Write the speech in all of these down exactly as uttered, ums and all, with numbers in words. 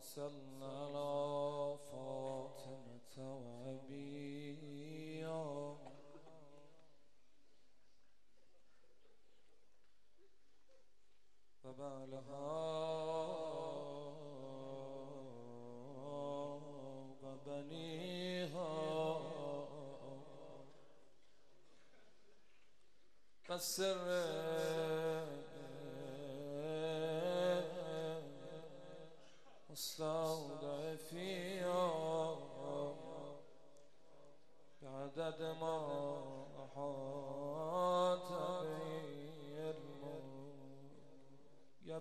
صل على فاطمة وأبيها وبعلها وبنيها والسر مستودع فيها بعدد ما أحاط به الموت يا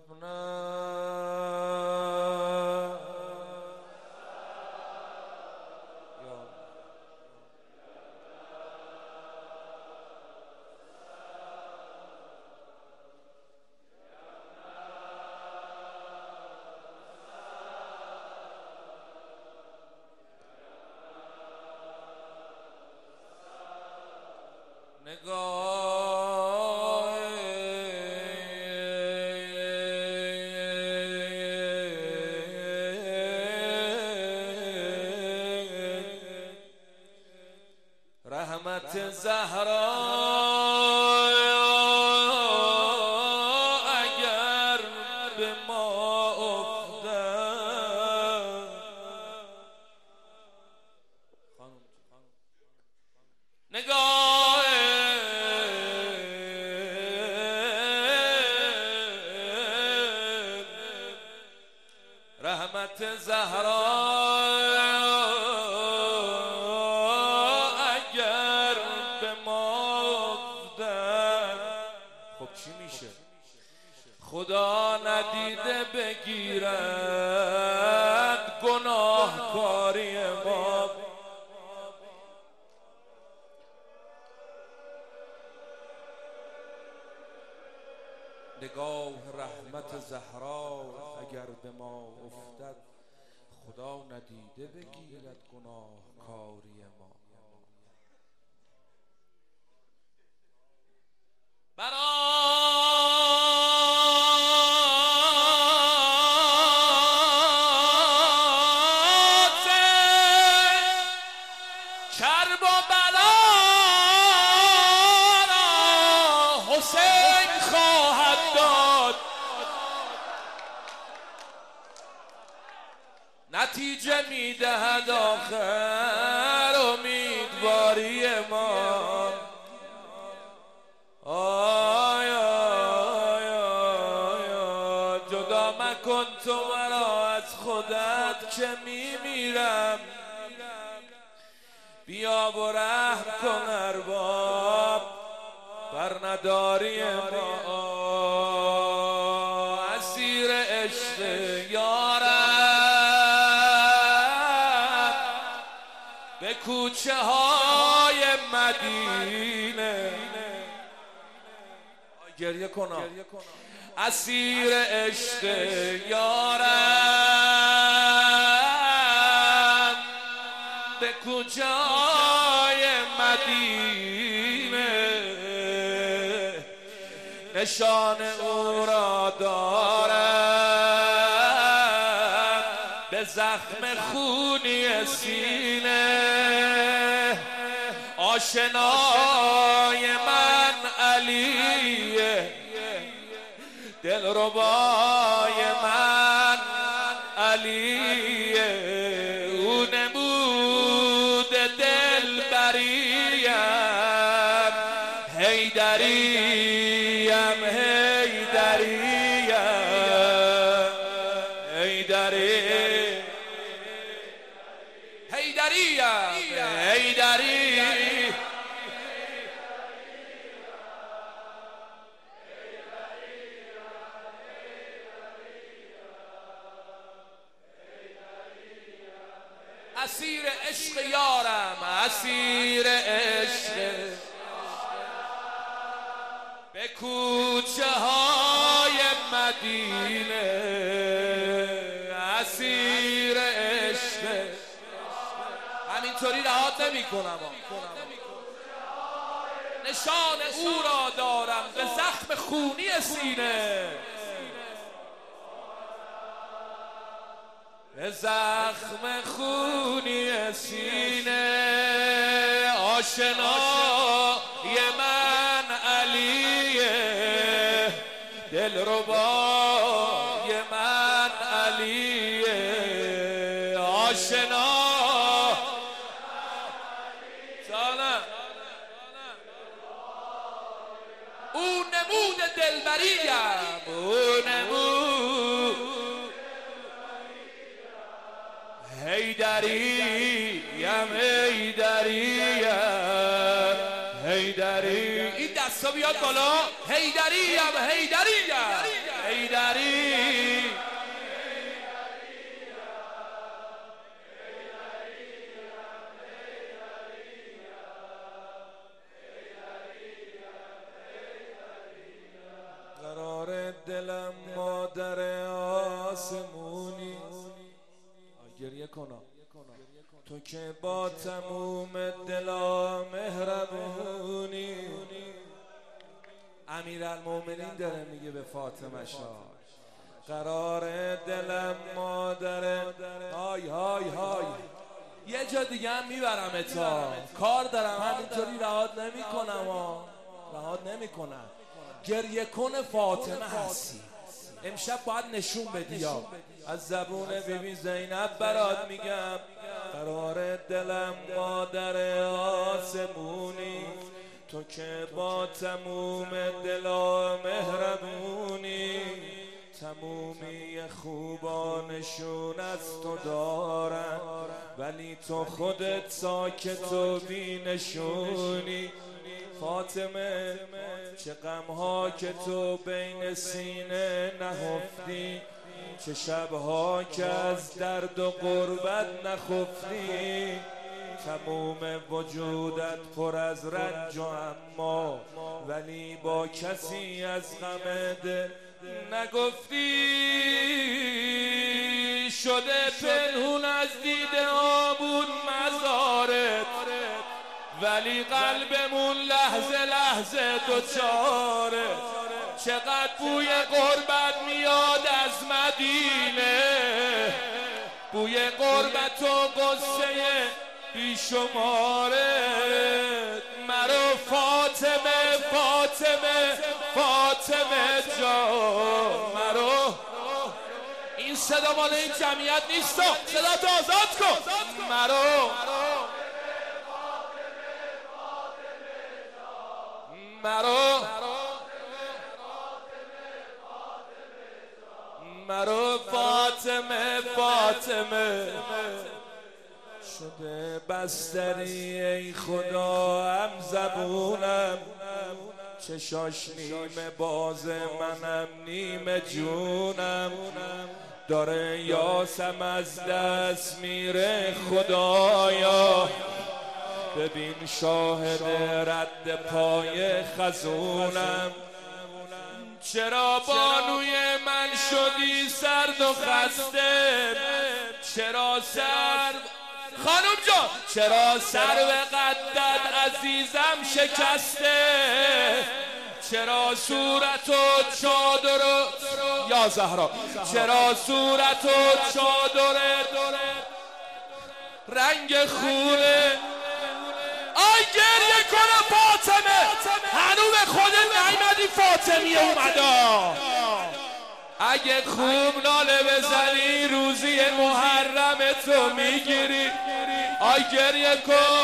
نگاه رحمت زهرا اگر به ما افتد نگاه رحمت زهرا اگر به ما افتد خب چی میشه؟ خدا ندیده بگیرد گناهکاری ما. نگاه رحمت زهرا اگر به ما افتد خدا ندیده بگیرد گناهکاری ما. برات کرب و بلا را حسین خواهد داد. نتیجه میدهد آخر امیدواری ما. آی آی آی آی جدا مکن تو مرا از خودت که میمیرم. بیا و رحم کن ارباب بر نداری ما. اسیر عشق یارم به کوچه های مدینه گریه کنم. اسیر عشق یارم به کوچه های مدینه نشان او را دارم به زخم خونی سینه. آشنای من علیه دلربای من علیه. او نمود دلبریم حیدریم حیدریم حیدریم حیدریم حیدریم اسیر عشق یارم اسیر عشق به کوچه های مدینه. اسیر عشق همینطوری رهات نمی کنم. نشان او را دارم به زخم خونی سینه. به زخم خونی سینه آشنای من علیه، دلربای من علیه، آشنا او نمود دلبریم، او نمود حیدریم، حیدریم، حیدری. این دستا بیاد بالا. حیدریم، حیدریم، حیدری. قرار دلم مادر آسمونی، گریه کنم تو که با تموم دلا مهربونی. امیرالمومنین داره میگه به فاطمه شاه قرار دلم مادر. های های های یه جا دیگه هم میبرم اتا، کار دارم همینطوری رهاد نمی کنم رهاد نمی کنم. گریه کن فاطمه هستی، امشب باید نشون بدی. یا از زبون بیبی زینب برات میگم قرار دلم مادر آسمونی، تو که با تموم دلا مهربونی. تمومی خوبانشون از تو دارن، ولی تو خودت ساکت و بینشونی. فاطمه چه غمها که تو بین سینه نهفتی، چه شبها که از درد و غربت نخفتی. تموم وجودت پر از رنج و اما، ولی با کسی از غم دل نگفتی. شده پنهون از دیده آبون مزارت، ولی قلبمون لحظه لحظه دوچاره. چقدر بوی غربت میاد از مدینه، بوی غربت و قصه بیشماره. مرو فاطمه، فاطمه، فاطمه جان مرو. این صدا مال این جمعیت نیست، صدا تو آزاد کن. مرو مرو مرو فاطمه، فاطمه. شده بستری ای خدا هم زبونم، چشاش نیمه باز منم نیمه جونم. داره یاسم از دست میره خدایا، ببین شاهد رد پای خزونم. چرا بانوی من شدی سرد و خسته، چرا سرد خانم جان، چرا سر و قدت عزیزم شکسته، چرا صورت و چادر یا زهرا، چرا صورت و چادر رنگ خونه. آی گریه کنه فاطمه، هنو به خودت نیمدی فاطمیه اومدا. اگه خوب ناله بزنی روزی محرم تو میگیری. آی گریه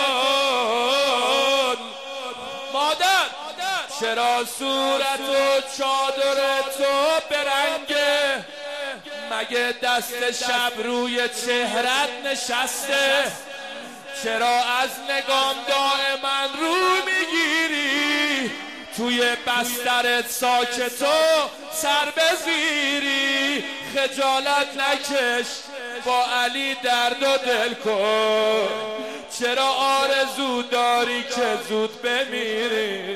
کن مادر، چرا صورت و چادر تو برنگه، مگه دست شب روی چهرت نشسته؟ چرا از نگام دائما رو میگیری، توی بسترت ساکت و سر بزیری؟ خجالت نکش، با علی درد و دل کن. چرا آرزو داری که زود بمیری؟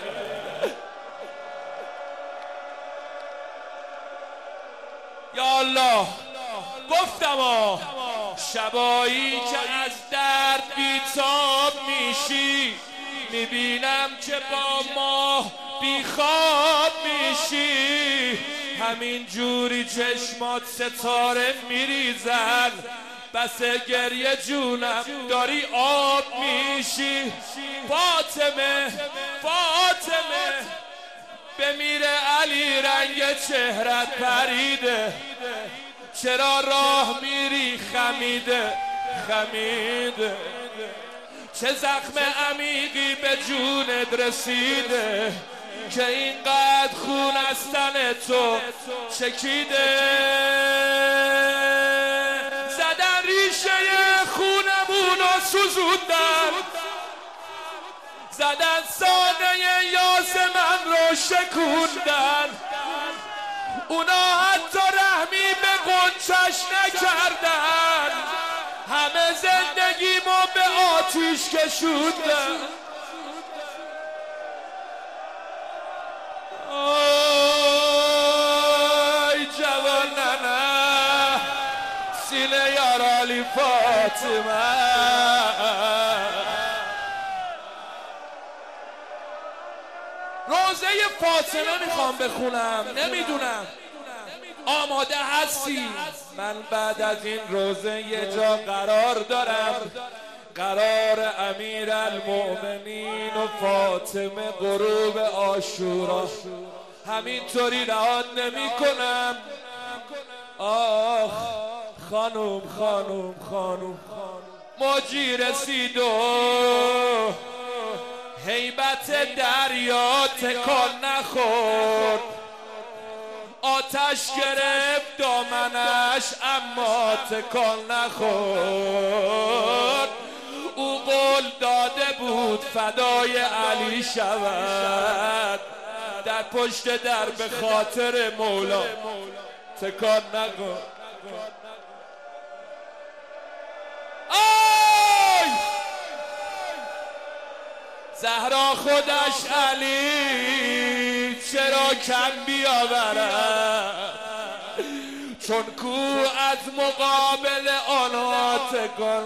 یا الله گفتم آه شبایی که از درد بیتاب میشی، میبینم که با ماه بیخواب میشی. همین جوری چشمات ستاره میریزن، بس گریه جونم داری آب میشی. فاطمه فاطمه بمیره علی رنگ چهرت پریده، چرا راه میری خمیده خمیده، چه زخم عمیقی به جونت رسیده که اینقدر خون از تن تو چکیده. زدن ریشه خونمونو سوزوندن، زدن سانه یاس من رو شکوندن، اونا حتی رحمی به قنچش نکردن، همه زندگیمو به آتیش کشوندن. آی جوان ننه سینه یار علی فاطمه، روزه فاطمه میخوام بخونم، نمیدونم آماده هستی؟ من بعد از این روزه یه جا قرار دارم، قرار امیرالمؤمنین و فاطمه غروب عاشورا، همینطوری رها نمی کنم. آخ خانوم خانوم خانوم موجی رسید و هیبت دریا تکان نخورد، آتش گرفت دامنش اما تکان نخورد. او قول داده بود فدای علی شود، در پشت در به خاطر مولا تکان نخورد. آی زهرا خودش علی چرا کم بیاورد، چون کو از مقابل آنها تکان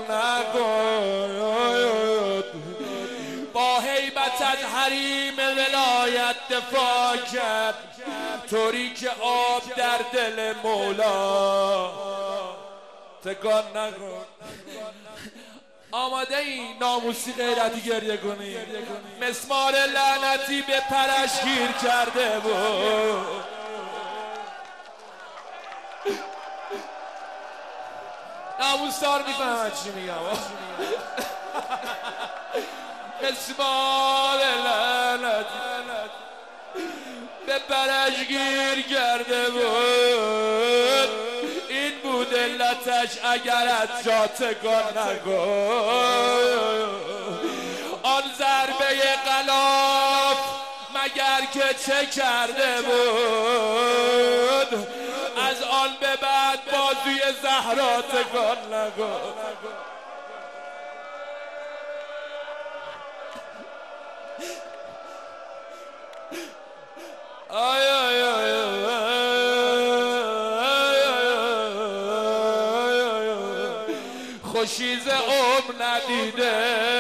نخورد. با هیبت از حریم ولایت دفاع کرد، طوری که آب در دل مولا تکان نخورد. آماده ای ناموسی غیرتی گریه کنی؟ مسمار لعنتی به پرش گیر کرده بود، ناموسدار میفهمد چی میگم. مسمار لعنتی به پرش گیر کرده بود، این بود علتش اگر از جا تکان نخورد. آن ضربه غلاف مگر که چه کرده بود، از آن به بعد بازوی زهرا تکان نخورد. آی آی آی خوشیز عمر ندیده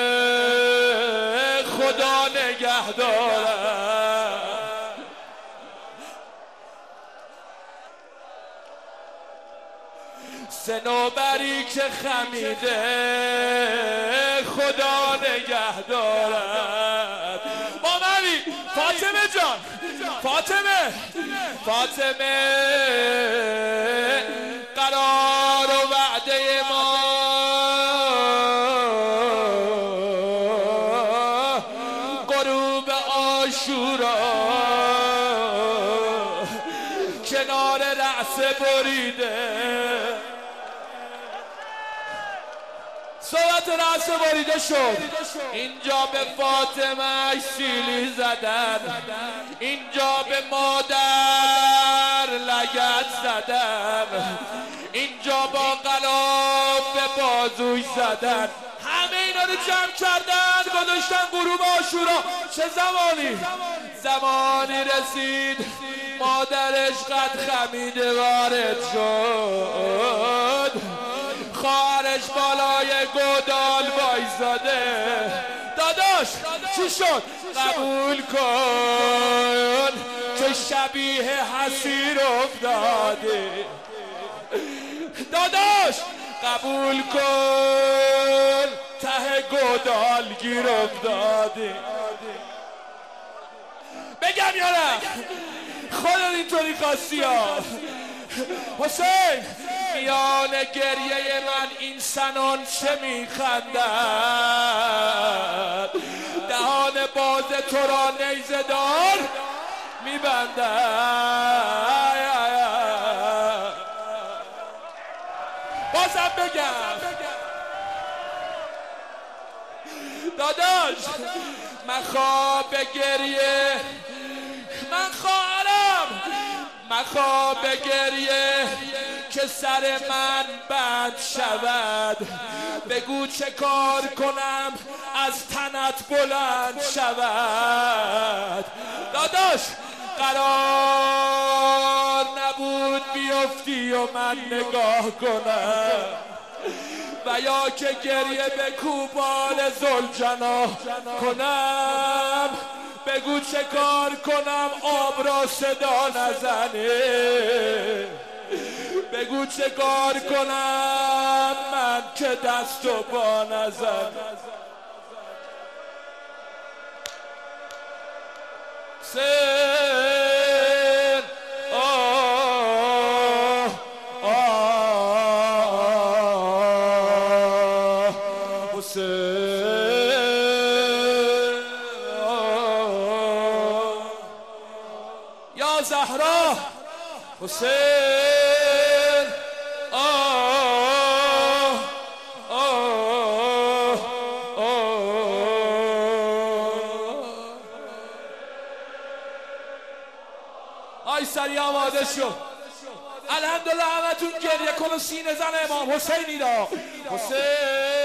خدا نگه دارد، صنوبری که خمیده خدا نگه دارد. با منی فاطمه جان، فاطمه فاطمه قرار و وعده ما غروب عاشورا، کنار رأس بریده صحبت رأس بریده شد. اینجا به فاطمه سیلی زدن، اینجا به مادر لگد زدن، اینجا با غلاف به بازوش زدن. همه اینا رو جمع کردن گذاشتن غروب عاشورا. چه زمانی؟ زمانی رسید مادرش قد خمیده وارد شد، خواهرش بالای گودال وایزاده، داد داداش چی شد؟ قبول کن که شبیه حسیر افتاده. داداش قبول کن ته گودال گیر افتاده. بگم یا نه؟ خودت اینطوری خواستی ها. حسین میان گریه من این سنان چه میخندد، دهان باز تو را نیزه دار میبندد. بازم بگم داداش من خواب گریه من خواهرم من خواب گریه که سر من بند شود. بگو چه کار کنم از تنت بلند شود. داداش قرار نبود بیفتی و من نگاه کنم و یا که گریه به کوبال زلجنا کنم. بگو چه کار کنم آب را صدا نزنه. بگو چه کار کنم من که دست و پا نزنم. سر آه آه حسین آه یا زهرا حسین آه آه آی سریع آماده شد. الحمدلله همتون گریه کن و سینه زن امام حسینی را. حسین